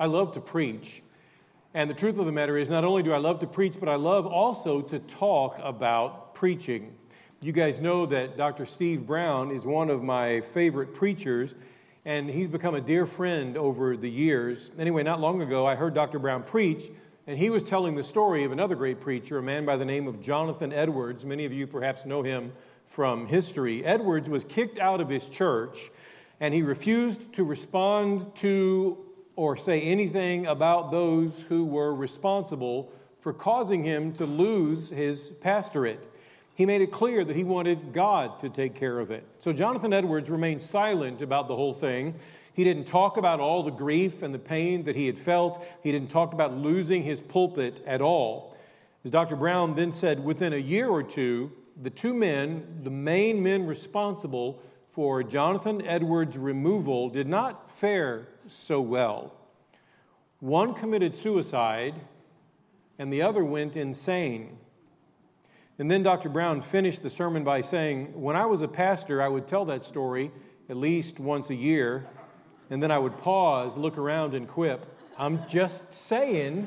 I love to preach. And the truth of the matter is, not only do I love to preach, but I love also to talk about preaching. You guys know that Dr. Steve Brown is one of my favorite preachers, and he's become a dear friend over the years. Anyway, not long ago, I heard Dr. Brown preach, and he was telling the story of another great preacher, a man by the name of Jonathan Edwards. Many of you perhaps know him from history. Edwards was kicked out of his church, and he refused to respond to or say anything about those who were responsible for causing him to lose his pastorate. He made it clear that he wanted God to take care of it. So Jonathan Edwards remained silent about the whole thing. He didn't talk about all the grief and the pain that he had felt. He didn't talk about losing his pulpit at all. As Dr. Brown then said, within a year or two, the two men, the main men responsible for Jonathan Edwards' removal, did not fare so well. One committed suicide, and the other went insane. And then Dr. Brown finished the sermon by saying, when I was a pastor, I would tell that story at least once a year, and then I would pause, look around, and quip, I'm just saying.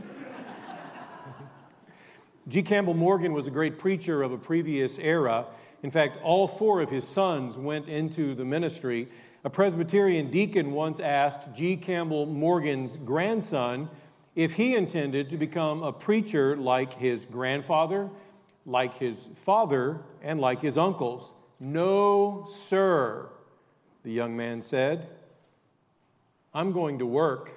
G. Campbell Morgan was a great preacher of a previous era. In fact, all four of his sons went into the ministry. A Presbyterian deacon once asked G. Campbell Morgan's grandson if he intended to become a preacher like his grandfather, like his father, and like his uncles. No, sir, the young man said. I'm going to work.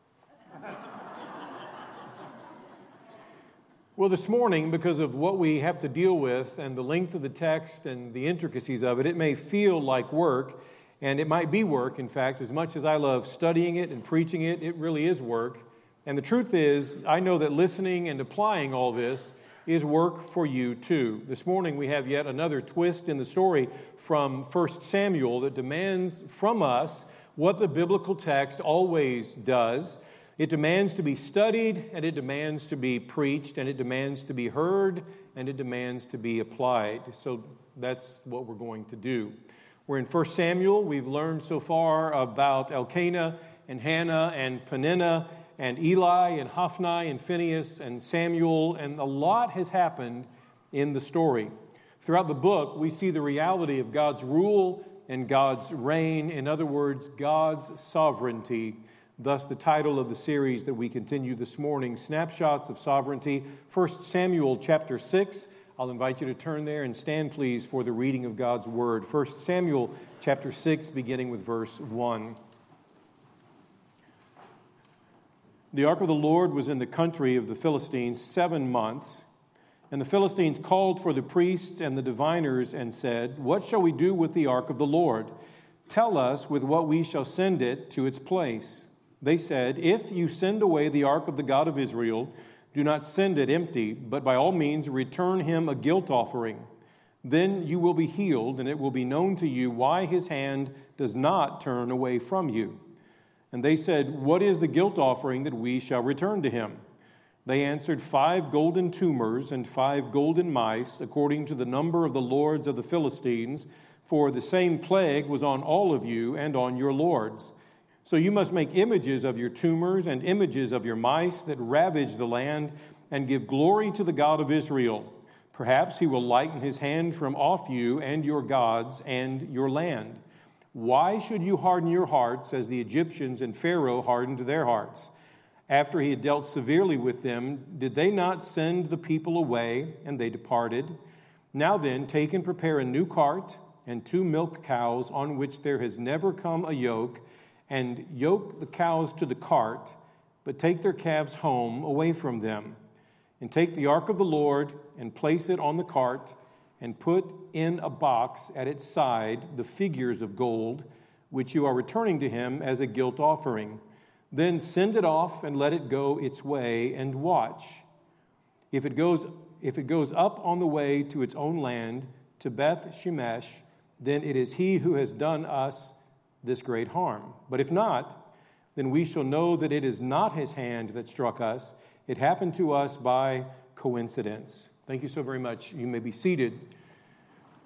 Well, this morning, because of what we have to deal with and the length of the text and the intricacies of it, it may feel like work, and it might be work, in fact. As much as I love studying it and preaching it, it really is work. And the truth is, I know that listening and applying all this is work for you too. This morning we have yet another twist in the story from 1 Samuel that demands from us what the biblical text always does. It demands to be studied, and it demands to be preached, and it demands to be heard, and it demands to be applied. So that's what we're going to do. We're in 1 Samuel. We've learned so far about Elkanah and Hannah and Peninnah and Eli and Hophni and Phinehas and Samuel, and a lot has happened in the story. Throughout the book, we see the reality of God's rule and God's reign. In other words, God's sovereignty. Thus, the title of the series that we continue this morning, Snapshots of Sovereignty, 1 Samuel chapter 6. I'll invite you to turn there and stand, please, for the reading of God's Word. 1 Samuel chapter 6, beginning with verse 1. The ark of the Lord was in the country of the Philistines 7 months, and the Philistines called for the priests and the diviners and said, "What shall we do with the ark of the Lord? Tell us with what we shall send it to its place." They said, "If you send away the ark of the God of Israel, do not send it empty, but by all means return him a guilt offering. Then you will be healed, and it will be known to you why his hand does not turn away from you." And they said, "What is the guilt offering that we shall return to him?" They answered, 5 golden tumors and 5 golden mice, according to the number of the lords of the Philistines, for the same plague was on all of you and on your lords. So you must make images of your tumors and images of your mice that ravage the land, and give glory to the God of Israel. Perhaps he will lighten his hand from off you and your gods and your land. Why should you harden your hearts as the Egyptians and Pharaoh hardened their hearts? After he had dealt severely with them, did they not send the people away, and they departed? Now then, take and prepare a new cart and 2 milk cows on which there has never come a yoke, and yoke the cows to the cart, but take their calves home away from them. And take the ark of the Lord and place it on the cart, and put in a box at its side the figures of gold, which you are returning to him as a guilt offering. Then send it off and let it go its way, and watch. If it goes up on the way to its own land, to Beth Shemesh, then it is he who has done us this great harm. But if not, then we shall know that it is not his hand that struck us. It happened to us by coincidence. Thank you so very much. You may be seated.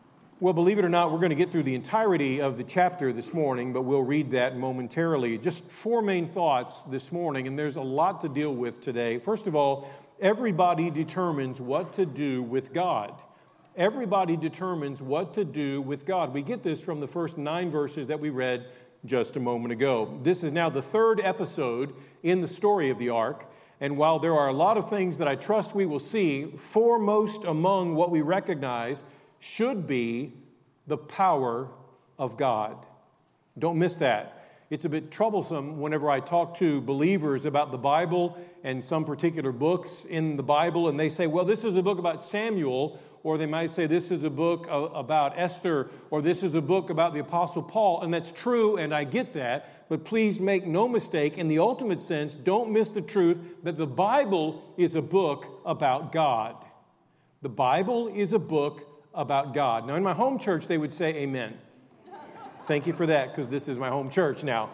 Well, believe it or not, we're going to get through the entirety of the chapter this morning, but we'll read that momentarily. Just four main thoughts this morning, and there's a lot to deal with today. First of all, everybody determines what to do with God. Everybody determines what to do with God. We get this from the first 9 verses that we read just a moment ago. This is now the third episode in the story of the ark, and while there are a lot of things that I trust we will see, foremost among what we recognize should be the power of God. Don't miss that. It's a bit troublesome whenever I talk to believers about the Bible and some particular books in the Bible, and they say, well, this is a book about Samuel, or they might say this is a book about Esther, or this is a book about the Apostle Paul, and that's true, and I get that, but please make no mistake, in the ultimate sense, don't miss the truth that the Bible is a book about God. The Bible is a book about God. Now, in my home church, they would say amen. Thank you for that, because this is my home church now.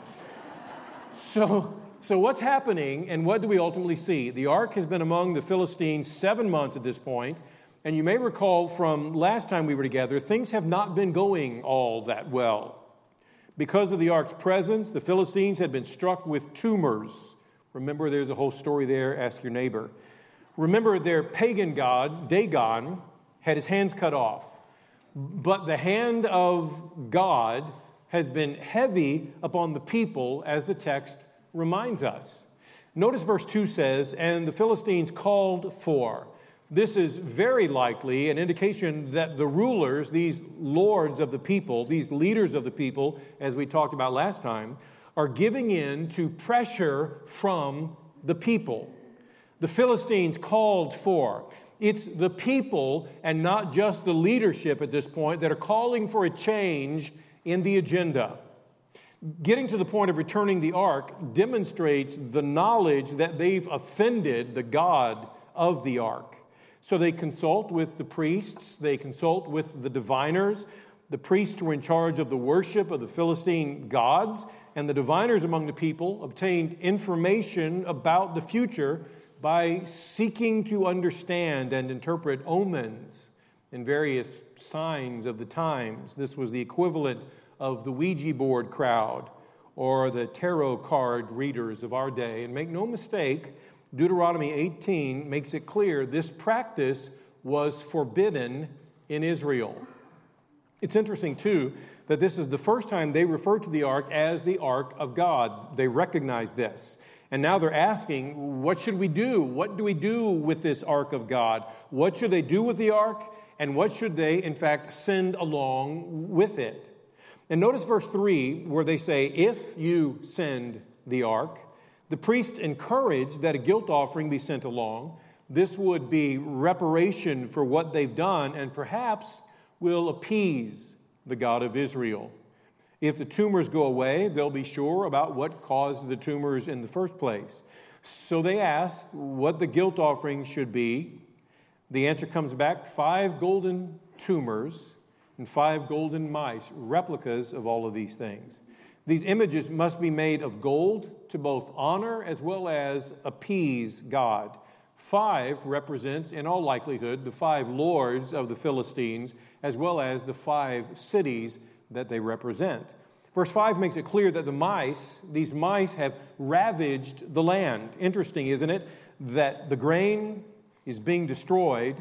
So what's happening, and what do we ultimately see? The ark has been among the Philistines 7 months at this point, and you may recall from last time we were together, things have not been going all that well. Because of the ark's presence, the Philistines had been struck with tumors. Remember, there's a whole story there. Ask your neighbor. Remember, their pagan god, Dagon, had his hands cut off. But the hand of God has been heavy upon the people, as the text reminds us. Notice verse 2 says, and the Philistines called for. This is very likely an indication that the rulers, these lords of the people, these leaders of the people, as we talked about last time, are giving in to pressure from the people. The Philistines called for. It's the people and not just the leadership at this point that are calling for a change in the agenda. Getting to the point of returning the ark demonstrates the knowledge that they've offended the God of the ark. So they consult with the priests, they consult with the diviners. The priests were in charge of the worship of the Philistine gods, and the diviners among the people obtained information about the future by seeking to understand and interpret omens and various signs of the times. This was the equivalent of the Ouija board crowd or the tarot card readers of our day. And make no mistake, Deuteronomy 18 makes it clear this practice was forbidden in Israel. It's interesting, too, that this is the first time they refer to the ark as the ark of God. They recognize this. And now they're asking, what should we do? What do we do with this ark of God? What should they do with the ark? And what should they, in fact, send along with it? And notice verse 3, where they say, if you send the ark, the priests encourage that a guilt offering be sent along. This would be reparation for what they've done and perhaps will appease the God of Israel. If the tumors go away, they'll be sure about what caused the tumors in the first place. So they ask what the guilt offering should be. The answer comes back, 5 golden tumors and 5 golden mice, replicas of all of these things. These images must be made of gold to both honor as well as appease God. 5 represents, in all likelihood, the 5 lords of the Philistines, as well as the 5 cities that they represent. Verse 5 makes it clear that these mice have ravaged the land. Interesting, isn't it, that the grain is being destroyed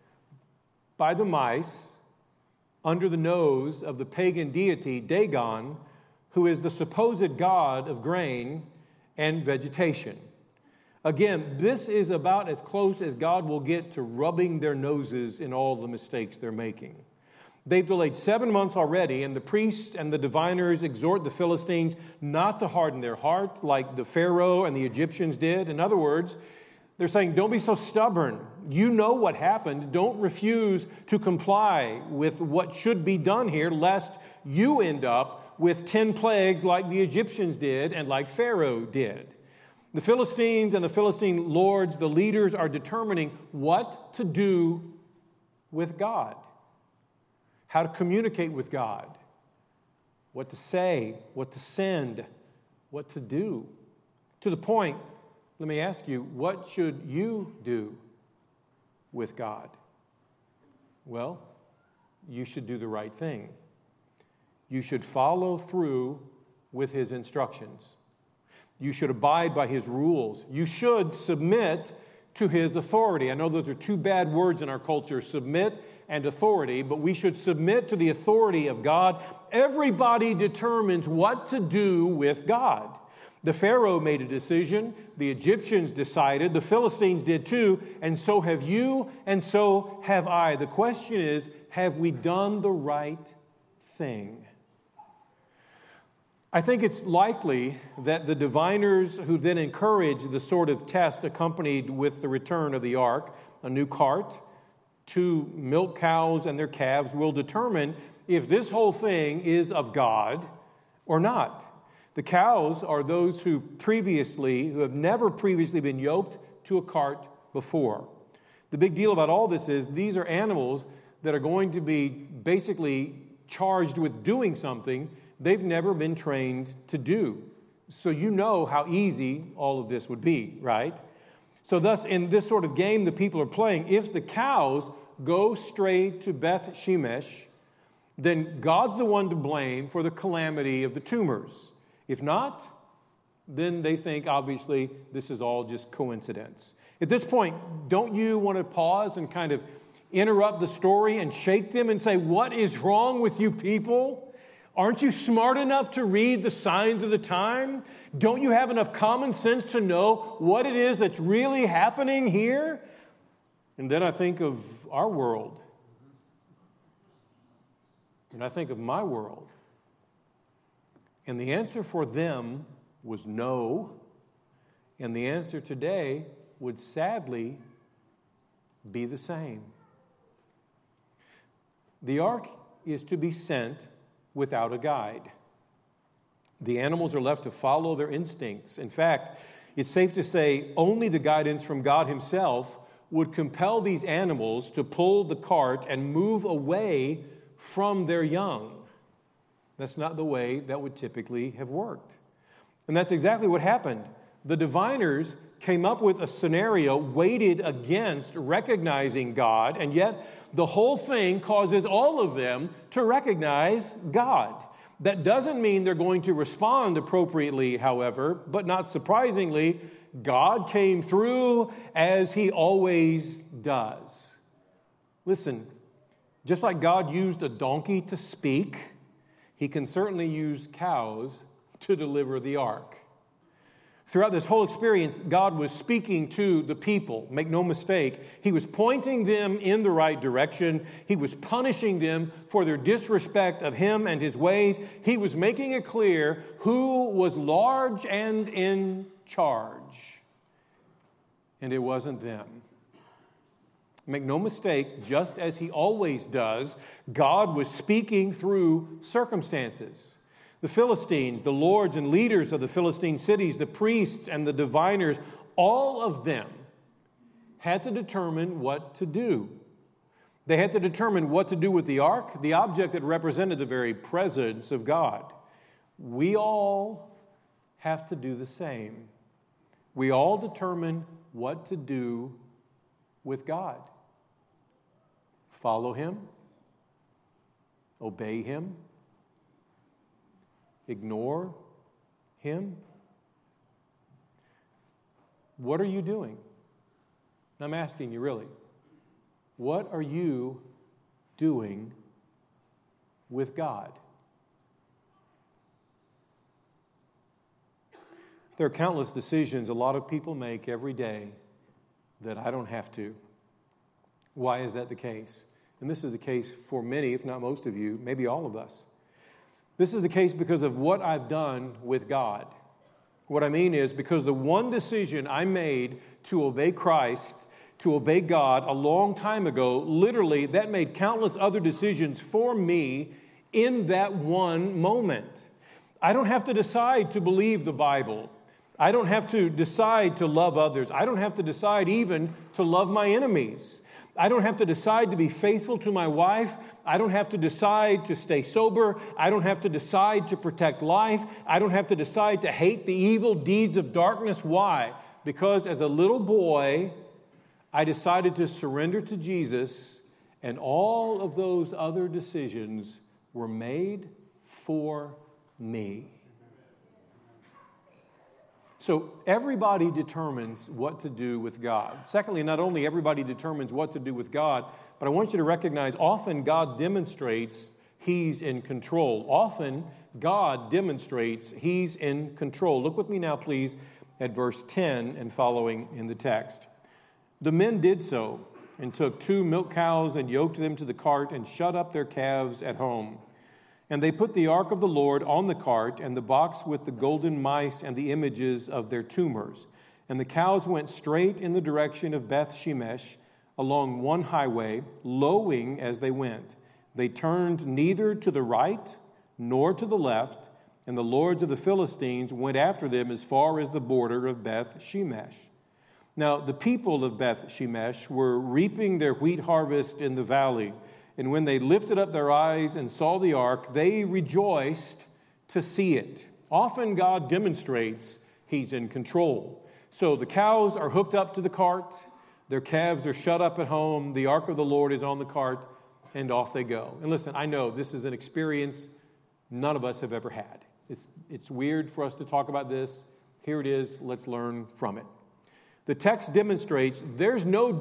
by the mice under the nose of the pagan deity Dagon, who is the supposed god of grain and vegetation. Again, this is about as close as God will get to rubbing their noses in all the mistakes they're making. They've delayed 7 months already, and the priests and the diviners exhort the Philistines not to harden their heart like the Pharaoh and the Egyptians did. In other words, they're saying, don't be so stubborn. You know what happened. Don't refuse to comply with what should be done here, lest you end up with 10 plagues like the Egyptians did and like Pharaoh did. The Philistines and the Philistine lords, the leaders, are determining what to do with God, how to communicate with God, what to say, what to send, what to do. To the point, let me ask you, what should you do with God? Well, you should do the right thing. You should follow through with his instructions. You should abide by his rules. You should submit to his authority. I know those are two bad words in our culture, submit and authority, but we should submit to the authority of God. Everybody determines what to do with God. The Pharaoh made a decision, the Egyptians decided, the Philistines did too, and so have you, and so have I. The question is, have we done the right thing? I think it's likely that the diviners who then encouraged the sort of test accompanied with the return of the ark, a new cart, 2 milk cows and their calves, will determine if this whole thing is of God or not. The cows are those who have never previously been yoked to a cart before. The big deal about all this is these are animals that are going to be basically charged with doing something they've never been trained to do. So you know how easy all of this would be, right? So thus, in this sort of game the people are playing, if the cows go straight to Beth Shemesh, then God's the one to blame for the calamity of the tumors. If not, then they think, obviously, this is all just coincidence. At this point, don't you want to pause and kind of interrupt the story and shake them and say, what is wrong with you people? Aren't you smart enough to read the signs of the time? Don't you have enough common sense to know what it is that's really happening here? And then I think of our world. And I think of my world. And the answer for them was no. And the answer today would sadly be the same. The ark is to be sent without a guide. The animals are left to follow their instincts. In fact, it's safe to say only the guidance from God himself would compel these animals to pull the cart and move away from their young. That's not the way that would typically have worked. And that's exactly what happened. The diviners came up with a scenario weighted against recognizing God, and yet the whole thing causes all of them to recognize God. That doesn't mean they're going to respond appropriately, however, but not surprisingly, God came through as he always does. Listen, just like God used a donkey to speak, he can certainly use cows to deliver the ark. Throughout this whole experience, God was speaking to the people. Make no mistake, he was pointing them in the right direction. He was punishing them for their disrespect of him and his ways. He was making it clear who was large and in charge. And it wasn't them. Make no mistake, just as he always does, God was speaking through circumstances. The Philistines, the lords and leaders of the Philistine cities, the priests and the diviners, all of them had to determine what to do. They had to determine what to do with the ark, the object that represented the very presence of God. We all have to do the same. We all determine what to do with God. Follow him, obey him, ignore him. What are you doing? I'm asking you really. What are you doing with God? There are countless decisions a lot of people make every day that I don't have to. Why is that the case? And this is the case for many, if not most of you, maybe all of us. This is the case because of what I've done with God. What I mean is because the one decision I made to obey Christ, to obey God a long time ago, literally that made countless other decisions for me in that one moment. I don't have to decide to believe the Bible. I don't have to decide to love others. I don't have to decide even to love my enemies. I don't have to decide to be faithful to my wife. I don't have to decide to stay sober. I don't have to decide to protect life. I don't have to decide to hate the evil deeds of darkness. Why? Because as a little boy, I decided to surrender to Jesus and all of those other decisions were made for me. So everybody determines what to do with God. Secondly, not only everybody determines what to do with God, but I want you to recognize often God demonstrates He's in control. Often God demonstrates He's in control. Look with me now, please, at verse 10 and following in the text. The men did so and took 2 milk cows and yoked them to the cart and shut up their calves at home. And they put the ark of the Lord on the cart and the box with the golden mice and the images of their tumors. And the cows went straight in the direction of Beth Shemesh along one highway, lowing as they went. They turned neither to the right nor to the left, and the lords of the Philistines went after them as far as the border of Beth Shemesh. Now the people of Beth Shemesh were reaping their wheat harvest in the valley. And when they lifted up their eyes and saw the ark, they rejoiced to see it. Often God demonstrates He's in control. So the cows are hooked up to the cart, their calves are shut up at home, the ark of the Lord is on the cart, and off they go. And listen, I know this is an experience none of us have ever had. It's weird for us to talk about this. Here it is. Let's learn from it. The text demonstrates there's no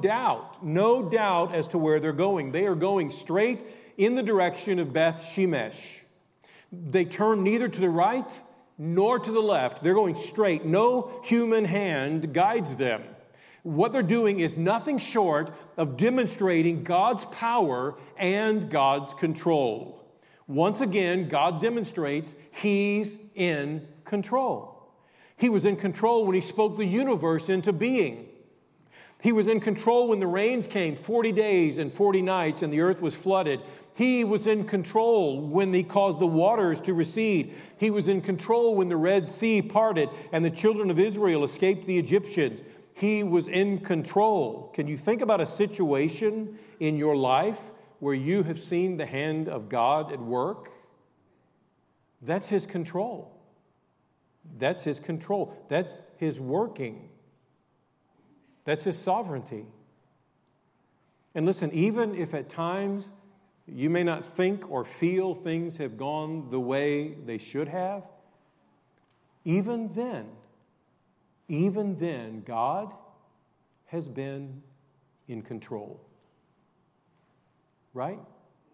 doubt as to where they're going. They are going straight in the direction of Beth Shemesh. They turn neither to the right nor to the left. They're going straight. No human hand guides them. What they're doing is nothing short of demonstrating God's power and God's control. Once again, God demonstrates He's in control. He was in control when He spoke the universe into being. He was in control when the rains came 40 days and 40 nights and the earth was flooded. He was in control when He caused the waters to recede. He was in control when the Red Sea parted and the children of Israel escaped the Egyptians. He was in control. Can you think about a situation in your life where you have seen the hand of God at work? That's His control. That's His control. That's His working. That's His sovereignty. And listen, even if at times you may not think or feel things have gone the way they should have, even then, God has been in control. Right?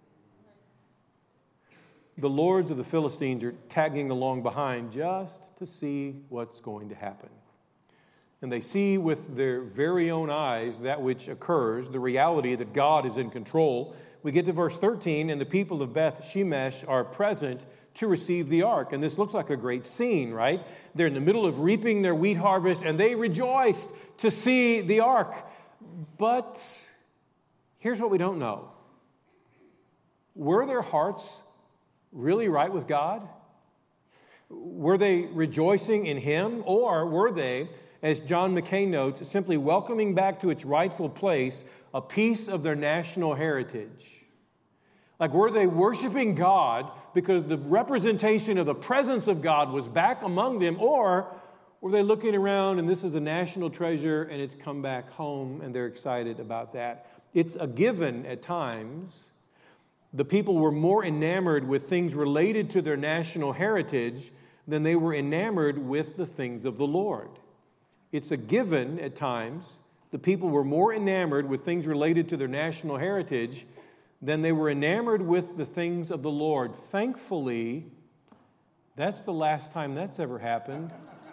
The lords of the Philistines are tagging along behind just to see what's going to happen. And they see with their very own eyes that which occurs, the reality that God is in control. We get to verse 13, and the people of Beth Shemesh are present to receive the ark. And this looks like a great scene, right? They're in the middle of reaping their wheat harvest, and they rejoiced to see the ark. But here's what we don't know. Were their hearts really right with God? Were they rejoicing in Him? Or were they, as John McKay notes, simply welcoming back to its rightful place a piece of their national heritage? Like, were they worshiping God because the representation of the presence of God was back among them? Or were they looking around and this is a national treasure and it's come back home and they're excited about that? It's a given at times. The people were more enamored with things related to their national heritage than they were enamored with the things of the Lord. It's a given at times. The people were more enamored with things related to their national heritage than they were enamored with the things of the Lord. Thankfully, that's the last time that's ever happened.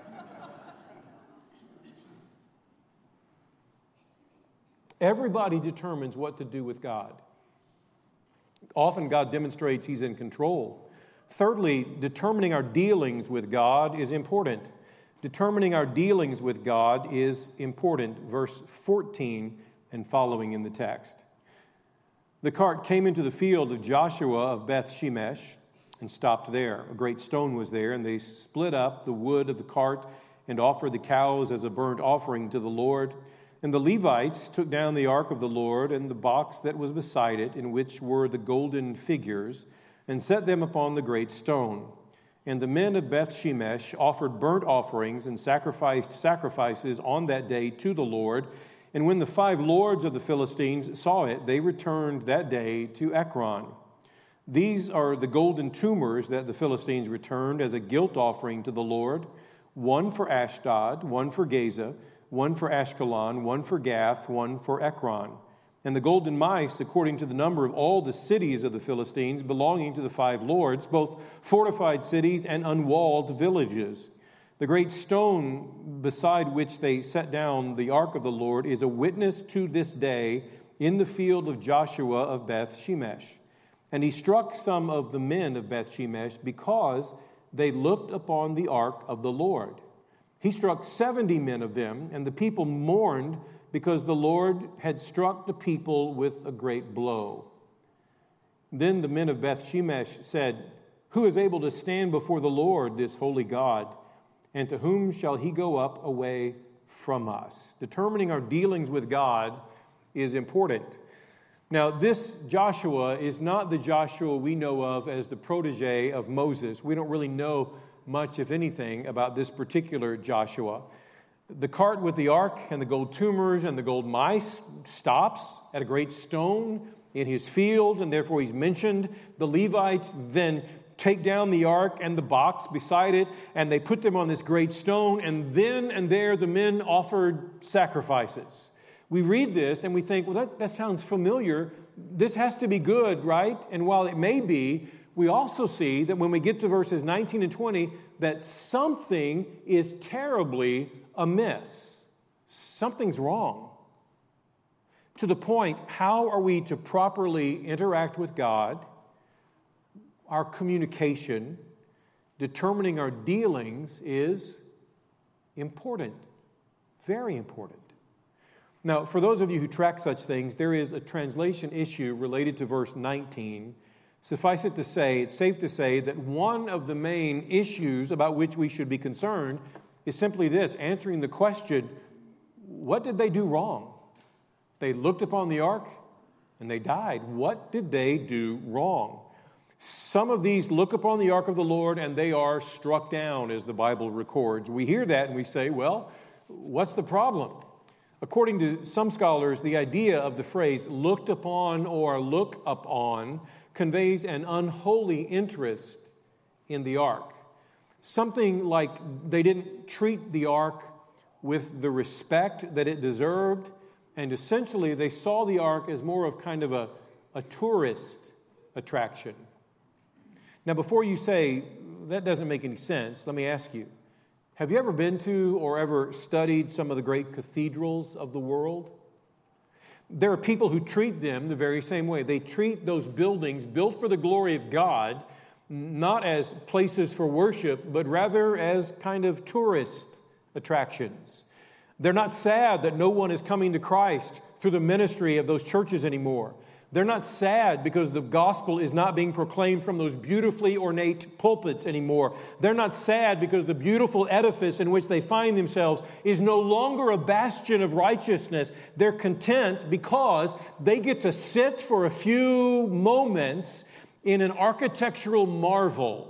Everybody determines what to do with God. Often God demonstrates He's in control. Thirdly, determining our dealings with God is important. Determining our dealings with God is important. Verse 14 and following in the text. The cart came into the field of Joshua of Beth Shemesh and stopped there. A great stone was there, and they split up the wood of the cart and offered the cows as a burnt offering to the Lord. And the Levites took down the ark of the Lord and the box that was beside it, in which were the golden figures, and set them upon the great stone. And the men of Beth Shemesh offered burnt offerings and sacrificed sacrifices on that day to the Lord And when the 5 lords of the Philistines saw it, they returned that day to Ekron. These are the golden tumors that the Philistines returned as a guilt offering to the Lord, one for Ashdod, one for Gaza, one for Ashkelon, one for Gath, one for Ekron. And the golden mice, according to the number of all the cities of the Philistines belonging to the 5 lords, both fortified cities and unwalled villages. The great stone beside which they set down the ark of the Lord is a witness to this day in the field of Joshua of Beth Shemesh. And he struck some of the men of Beth Shemesh because they looked upon the ark of the Lord. He struck 70 men of them, and the people mourned because the Lord had struck the people with a great blow. Then the men of Beth Shemesh said, "Who is able to stand before the Lord, this holy God? And to whom shall he go up away from us?" Determining our dealings with God is important. Now, this Joshua is not the Joshua we know of as the protege of Moses. We don't really know much, if anything, about this particular Joshua. The cart with the ark and the gold tumors and the gold mice stops at a great stone in his field, and therefore he's mentioned. The Levites then take down the ark and the box beside it, and they put them on this great stone, and then and there the men offered sacrifices. We read this and we think, well, that sounds familiar. This has to be good, right? And while it may be, we also see that when we get to verses 19 and 20, that something is terribly amiss. Something's wrong. To the point, how are we to properly interact with God? Our communication, determining our dealings is important, very important. Now, for those of you who track such things, there is a translation issue related to verse 19. Suffice it to say, it's safe to say that one of the main issues about which we should be concerned is simply this, answering the question, what did they do wrong? They looked upon the ark and they died. What did they do wrong? Some of these look upon the ark of the Lord and they are struck down, as the Bible records. We hear that and we say, well, what's the problem? According to some scholars, the idea of the phrase looked upon or look upon conveys an unholy interest in the ark. Something like they didn't treat the ark with the respect that it deserved, and essentially they saw the ark as more of kind of a tourist attraction. Now, before you say, that doesn't make any sense, let me ask you, have you ever been to or ever studied some of the great cathedrals of the world? There are people who treat them the very same way. They treat those buildings built for the glory of God not as places for worship, but rather as kind of tourist attractions. They're not sad that no one is coming to Christ through the ministry of those churches anymore. They're not sad because the gospel is not being proclaimed from those beautifully ornate pulpits anymore. They're not sad because the beautiful edifice in which they find themselves is no longer a bastion of righteousness. They're content because they get to sit for a few moments in an architectural marvel.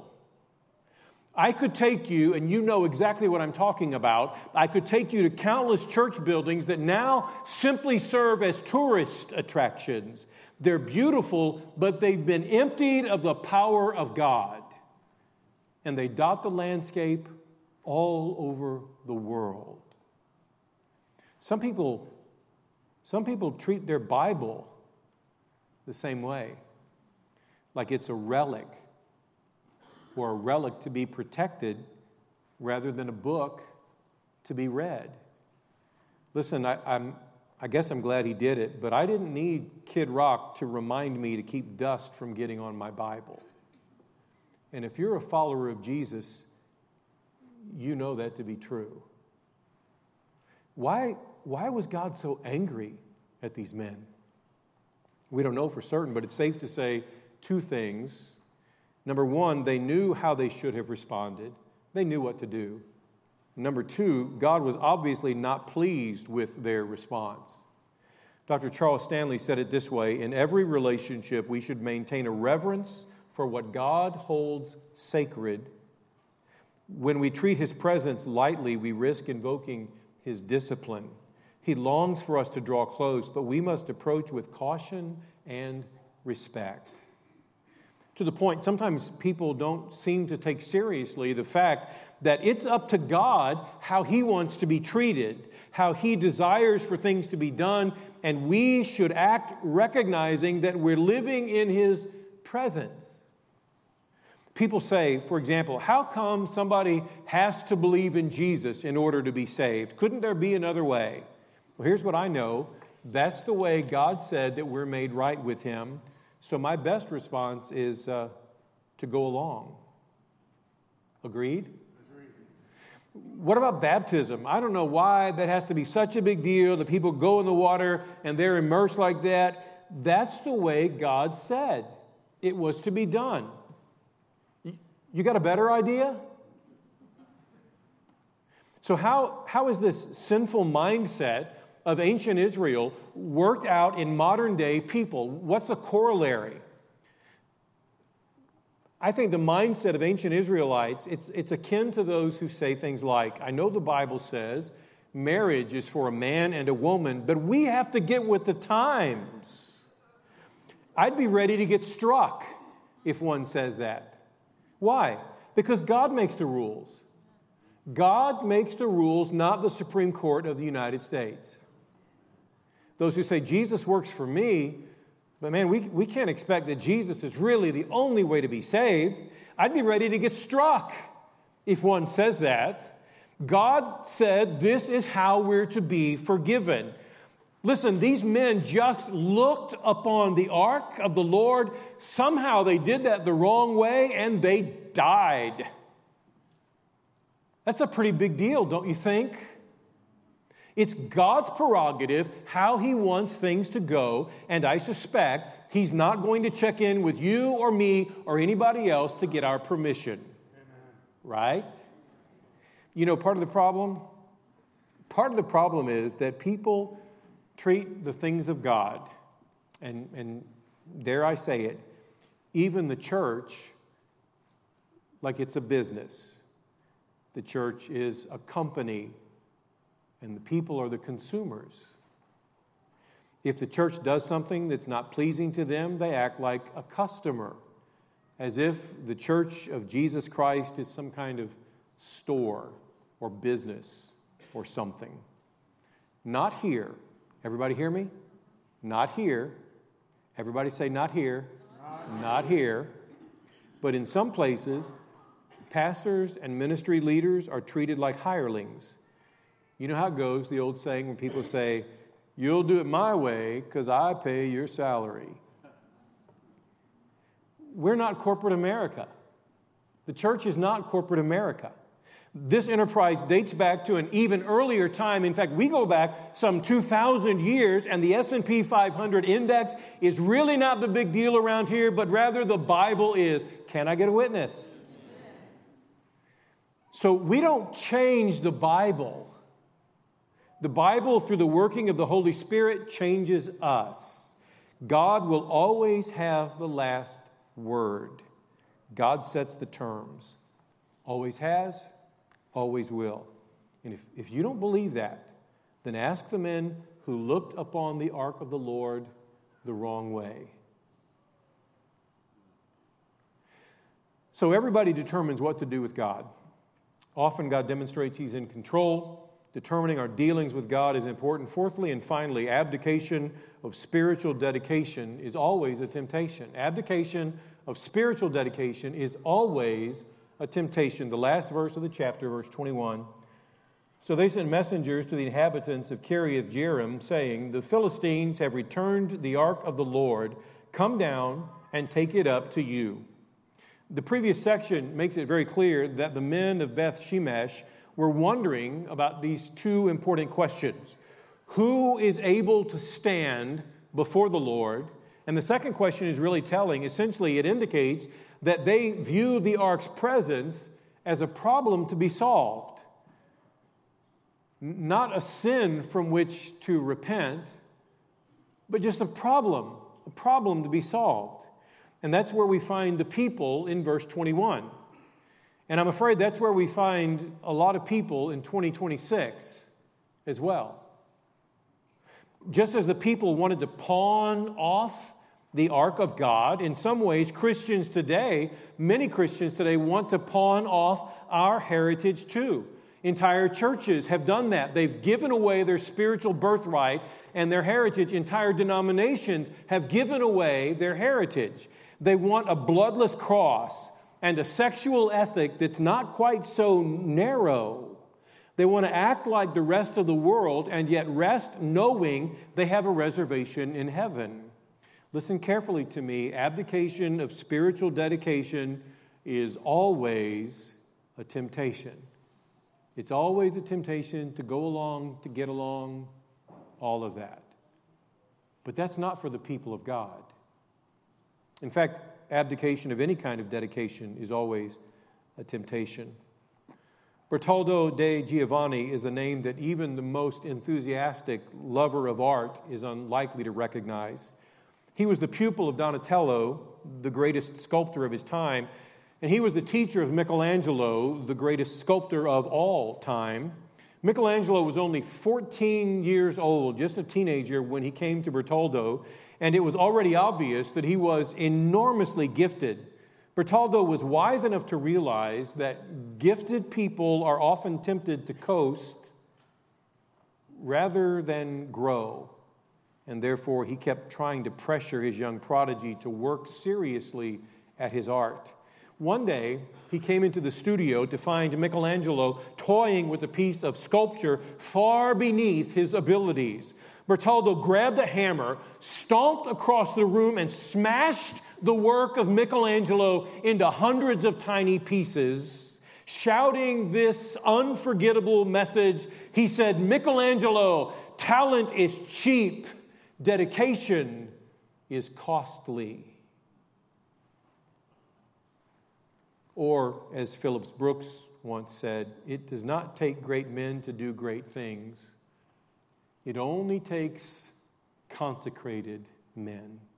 I could take you, and you know exactly what I'm talking about, I could take you to countless church buildings that now simply serve as tourist attractions. They're beautiful, but they've been emptied of the power of God. And they dot the landscape all over the world. Some people treat their Bible the same way, like it's a relic, or a relic to be protected rather than a book to be read. Listen, I guess I'm glad he did it, but I didn't need Kid Rock to remind me to keep dust from getting on my Bible. And if you're a follower of Jesus, you know that to be true. Why was God so angry at these men? We don't know for certain, but it's safe to say two things. Number one, they knew how they should have responded. They knew what to do. Number two, God was obviously not pleased with their response. Dr. Charles Stanley said it this way: in every relationship, we should maintain a reverence for what God holds sacred. When we treat His presence lightly, we risk invoking His discipline. He longs for us to draw close, but we must approach with caution and respect. To the point, sometimes people don't seem to take seriously the fact that it's up to God how He wants to be treated, how He desires for things to be done, and we should act recognizing that we're living in His presence. People say, for example, how come somebody has to believe in Jesus in order to be saved? Couldn't there be another way? Well, here's what I know. That's the way God said that we're made right with Him. So my best response is to go along. Agreed? What about baptism? I don't know why that has to be such a big deal that people go in the water and they're immersed like that. That's the way God said it was to be done. You got a better idea? So how is this sinful mindset of ancient Israel worked out in modern day people? What's a corollary? I think the mindset of ancient Israelites, it's akin to those who say things like, I know the Bible says marriage is for a man and a woman, but we have to get with the times. I'd be ready to get struck if one says that. Why? Because God makes the rules. God makes the rules, not the Supreme Court of the United States. Those who say Jesus works for me, but man, we can't expect that Jesus is really the only way to be saved. I'd be ready to get struck if one says that. God said this is how we're to be forgiven. Listen, these men just looked upon the ark of the Lord. Somehow they did that the wrong way and they died. That's a pretty big deal, don't you think? It's God's prerogative how He wants things to go, and I suspect He's not going to check in with you or me or anybody else to get our permission. Amen. Right? You know, part of the problem is that people treat the things of God, and dare I say it, even the church, like it's a business. The church is a company, and the people are the consumers. If the church does something that's not pleasing to them, they act like a customer, as if the church of Jesus Christ is some kind of store or business or something. Not here. Everybody hear me? Not here. Everybody say not here. Not here. But in some places, pastors and ministry leaders are treated like hirelings. You know how it goes, the old saying when people say, you'll do it my way because I pay your salary. We're not corporate America. The church is not corporate America. This enterprise dates back to an even earlier time. In fact, we go back some 2,000 years, and the S&P 500 index is really not the big deal around here, but rather the Bible is. Can I get a witness? So we don't change the Bible. The Bible, through the working of the Holy Spirit, changes us. God will always have the last word. God sets the terms. Always has, always will. And if you don't believe that, then ask the men who looked upon the ark of the Lord the wrong way. So everybody determines what to do with God. Often God demonstrates He's in control. Determining our dealings with God is important. Fourthly and finally, abdication of spiritual dedication is always a temptation. Abdication of spiritual dedication is always a temptation. The last verse of the chapter, verse 21. So they sent messengers to the inhabitants of Kiriath Jearim, saying, the Philistines have returned the ark of the Lord. Come down and take it up to you. The previous section makes it very clear that the men of Beth Shemesh were wondering about these two important questions. Who is able to stand before the Lord? And the second question is really telling. Essentially, it indicates that they view the ark's presence as a problem to be solved. Not a sin from which to repent, but just a problem to be solved. And that's where we find the people in verse 21. And I'm afraid that's where we find a lot of people in 2026 as well. Just as the people wanted to pawn off the ark of God, in some ways, Christians today, many Christians today, want to pawn off our heritage too. Entire churches have done that. They've given away their spiritual birthright and their heritage. Entire denominations have given away their heritage. They want a bloodless cross and a sexual ethic that's not quite so narrow. They want to act like the rest of the world and yet rest knowing they have a reservation in heaven. Listen carefully to me. Abdication of spiritual dedication is always a temptation. It's always a temptation to go along, to get along, all of that. But that's not for the people of God. In fact, abdication of any kind of dedication is always a temptation. Bertoldo de Giovanni is a name that even the most enthusiastic lover of art is unlikely to recognize. He was the pupil of Donatello, the greatest sculptor of his time, and he was the teacher of Michelangelo, the greatest sculptor of all time. Michelangelo was only 14 years old, just a teenager, when he came to Bertoldo, and it was already obvious that he was enormously gifted. Bertoldo was wise enough to realize that gifted people are often tempted to coast rather than grow. And therefore, he kept trying to pressure his young prodigy to work seriously at his art. One day, he came into the studio to find Michelangelo toying with a piece of sculpture far beneath his abilities. Bertoldo grabbed a hammer, stomped across the room, and smashed the work of Michelangelo into hundreds of tiny pieces. Shouting this unforgettable message, he said, "Michelangelo, talent is cheap. Dedication is costly." Or, as Phillips Brooks once said, "It does not take great men to do great things. It only takes consecrated men."